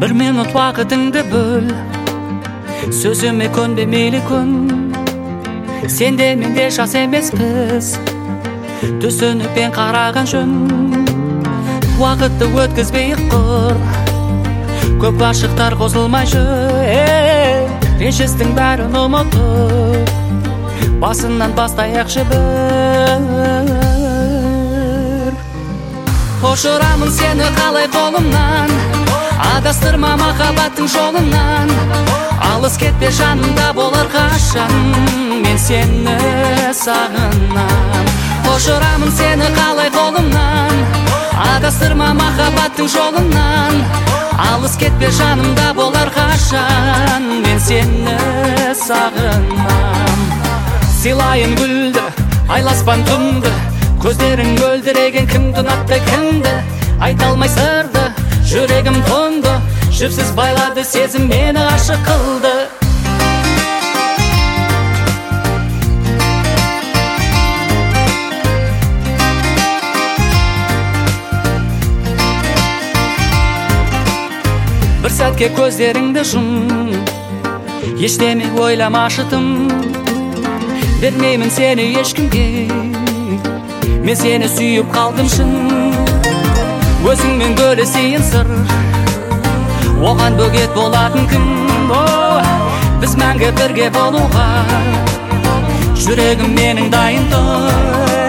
Bir minut vaqtыңды бөл, сөзіме көнбе мейлі көн. Сенде менде жас емеспіз, түсінікпен қараған жөн. Вақытты өткізбей қыр, көп ғашықтар қосылмай жүр. Ренжістің бәрін ұмытып, басынан бастайықшы бір. Ұшырамын сені қалай қолымнан, адастырма махаббаттың жолынан. Алыс кетпе жанымда болар қашан, мен сені сағынам. Ұшырамын сені қалай қолымнан, адастырма махаббаттың жолынан. Алыс кетпе жанымда болар қашан, мен сені сағынам. Сыйлайын гүлді, айласпан түнді, көздерің мөлдіреген кімді ұнатты кімді. Айта алмай сырды, жүрегім тоңды, жіпсіз байлады сезім мені ғашық қылды. Бір сәтке көздеріңді жұм, ештеме ойламашы тым. Бермеймін сені ешкімге, мен сені сүйіп қалдым шын. Өзіңмен бөлісейін сыр, оған бөгет болатын кім. Біз мәңгі бірге болуға, жүрегім менің дайын тұр.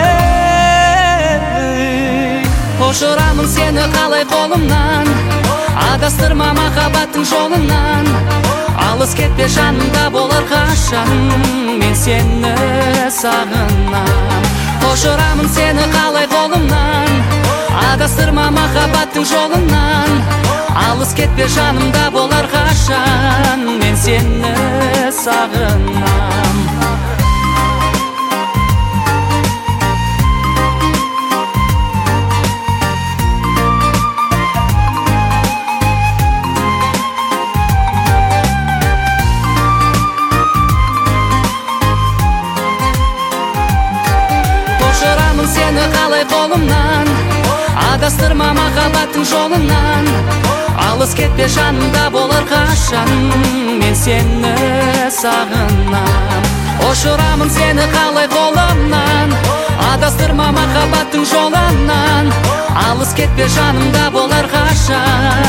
Ұшырамын сені қалай қолымнан, адастырма махаббаттың жолынан. Алыс кетпе жанымда болар қашан, мен сені сағынам. Ұшырамын сені қалай қолымнан, адастырма махаббаттың жолынан. Алыс кетпе жанымда болар қашан, мен сені сағынам. Ұшырамын сені қалай қолымнан, адастырма махаббаттың жолынан. Алыс кетпе жанымда болар қашан, мен сені сағынам. Ұшырамын сені қалай қолымнан, адастырма махаббаттың жолынан. Алыс кетпе жанымда болар қашан.